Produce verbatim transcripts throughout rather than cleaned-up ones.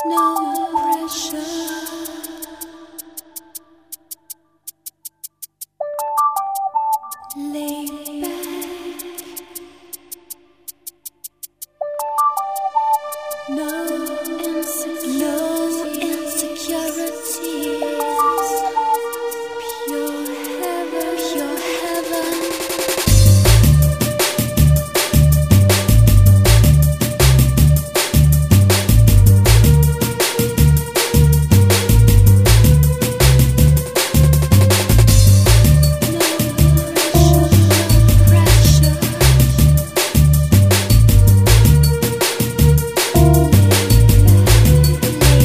No pressure. Lay back. No insecurities. No insecurities. Pure heaven. Pure heaven. Lay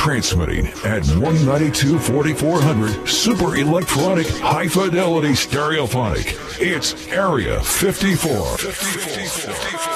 Transmitting at one ninety-two forty-four hundred Super Electronic High Fidelity Stereophonic. It's Area fifty-four. fifty-four.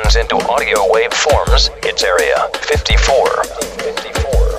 vibrations into audio wave forms, it's Area fifty-four. fifty-four.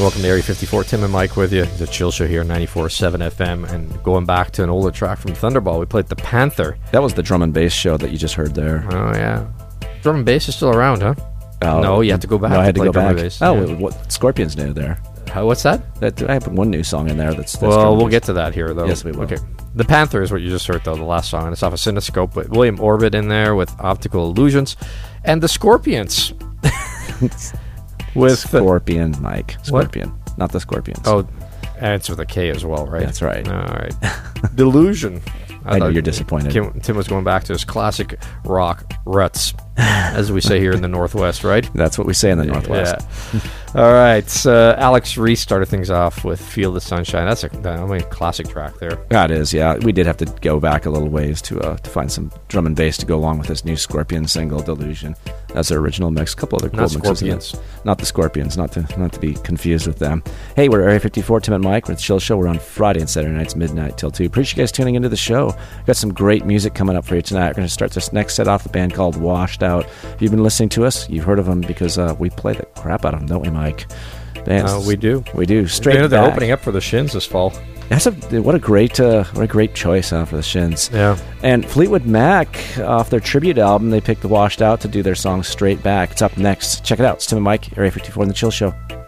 welcome to Area fifty-four. Tim and Mike with you. The Chill Show here, ninety-four point seven F M. And going back to an older track from Thunderball, we played The Panther. That was the drum and bass show that you just heard there. Oh, yeah. Drum and bass is still around, huh? Oh, no, you have to go back. No, I had to, to go drum back. And bass. Oh, yeah. what Scorpions new there? How, what's that? That I have one new song in there. That's, that's well, we'll bass. get to that here, though. Yes, we will. Okay. The Panther is what you just heard, though, the last song. And it's off of Cinescope with William Orbit in there with Optical Illusions. And the Scorpions. with Scorpion, Mike. Scorpion. What? Not the Scorpions. Oh, and it's with a K as well, right? That's right. All right. Delusion. I, I know you're disappointed. Tim, Tim was going back to his classic rock ruts, as we say here in the Northwest, right? That's what we say in the Northwest. Yeah. All right. Uh, Alex Reese started things off with Feel the Sunshine. That's a, I mean, classic track there. That is, yeah. We did have to go back a little ways to uh, to find some drum and bass to go along with this new Scorpion single, Delusion. That's their original mix. A couple other cool Not mixes. Scorpions. Not the Scorpions, not to not to be confused with them. Hey, we're Area fifty-four, Tim and Mike. We're at the Chill Show. We're on Friday and Saturday nights, midnight till two. Appreciate you guys tuning into the show. Got some great music coming up for you tonight. We're going to start this next set off the band called Washed Out. If you've been listening to us, you've heard of them because uh, we play the crap out of them, don't we, Mike? Bands, Uh, we do. We do. Straight you know, they're back. opening up for the Shins this fall. That's a what a great uh, what a great choice huh, for the Shins. Yeah. And Fleetwood Mac, off their tribute album, they picked the Washed Out to do their song Straight Back. It's up next. Check it out. It's Tim and Mike, Area fifty-four in the Chill Show.